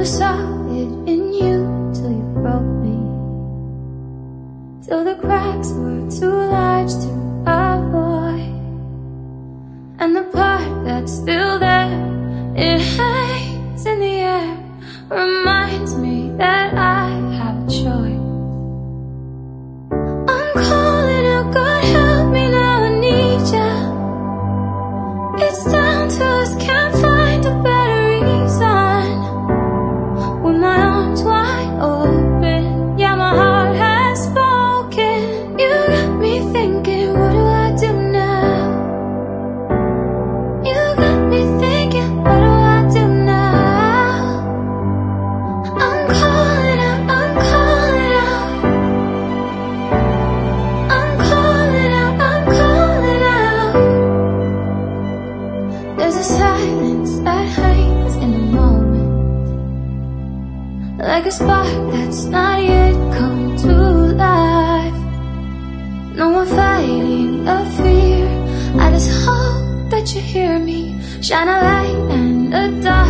never saw it in you till you broke me, till the cracks were too large to avoid. And the part that's still there, it hangs in the air, reminds me that I have a choice. I'm calling out, God help me now, I need ya. It's down to us, can't find a better reason. With my arms wide open, yeah, my heart has spoken. You got me thinking, what do I do now? You got me thinking, what do I do now? I'm calling out, I'm calling out. I'm calling out, I'm calling out. There's a silence that hangs in the moment, like a spark that's not yet come to life. No one fighting a fear, I just hope that you hear me. Shine a light and a dark